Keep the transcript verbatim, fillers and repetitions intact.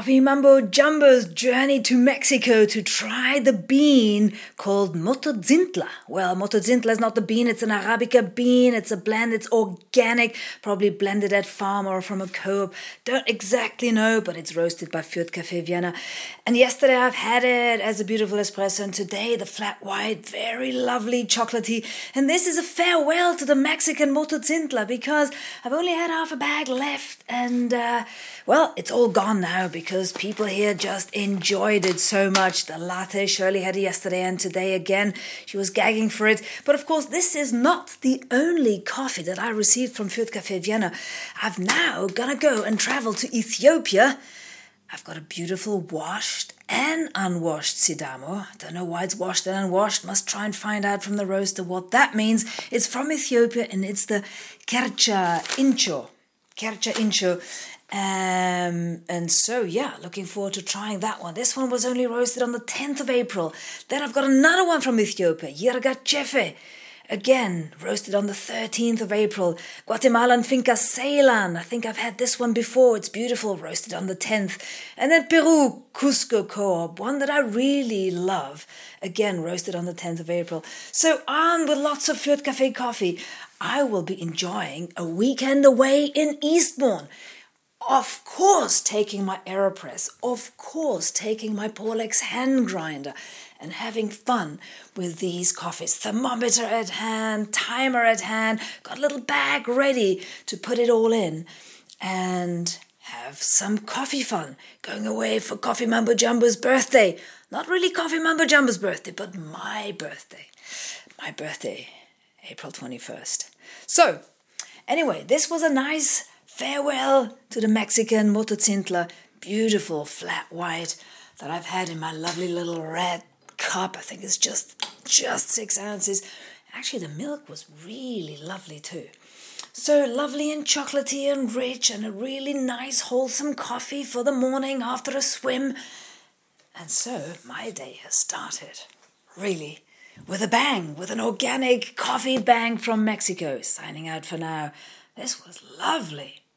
Coffee Mambo Jumbo's journey to Mexico to try the bean called Mototzintla. Well, Mototzintla is not the bean, it's an Arabica bean. It's a blend, it's organic, probably blended at farm or from a co-op. Don't exactly know, but it's roasted by Fjord Café Vienna. And yesterday I've had it as a beautiful espresso, and today the flat white, very lovely chocolatey. And this is a farewell to the Mexican Mototzintla because I've only had half a bag left, and uh, well, it's all gone now because people here just enjoyed it so much. The latte, Shirley had it yesterday and today again. She was gagging for it. But of course, this is not the only coffee that I received from Fjord Café Vienna. I've now gonna go and travel to Ethiopia. I've got a beautiful washed and unwashed Sidamo. Don't know why it's washed and unwashed. Must try and find out from the roaster what that means. It's from Ethiopia and it's the Kercha Incho. Kercha Incho. Um, and so, yeah, looking forward to trying that one. This one was only roasted on the tenth of April. Then I've got another one from Ethiopia, Yirga Chefe. Again, roasted on the thirteenth of April. Guatemalan Finca Ceylan. I think I've had this one before. It's beautiful, roasted on the tenth. And then Peru Cusco Co-op, one that I really love. Again, roasted on the tenth of April. So on with lots of Fjord Café coffee. I will be enjoying a weekend away in Eastbourne. Of course, taking my AeroPress, of course, taking my Paulex hand grinder and having fun with these coffees. Thermometer at hand, timer at hand, got a little bag ready to put it all in and have some coffee fun. Going away for Coffee Mambo Jumbo's birthday. Not really Coffee Mambo Jumbo's birthday, but my birthday. My birthday, April twenty-first. So, anyway, this was a nice farewell to the Mexican Mototzintla, beautiful flat white that I've had in my lovely little red cup. I think it's just, just six ounces. Actually, the milk was really lovely too. So lovely and chocolatey and rich and a really nice wholesome coffee for the morning after a swim. And so my day has started, really, with a bang, with an organic coffee bang from Mexico. Signing out for now. This was lovely.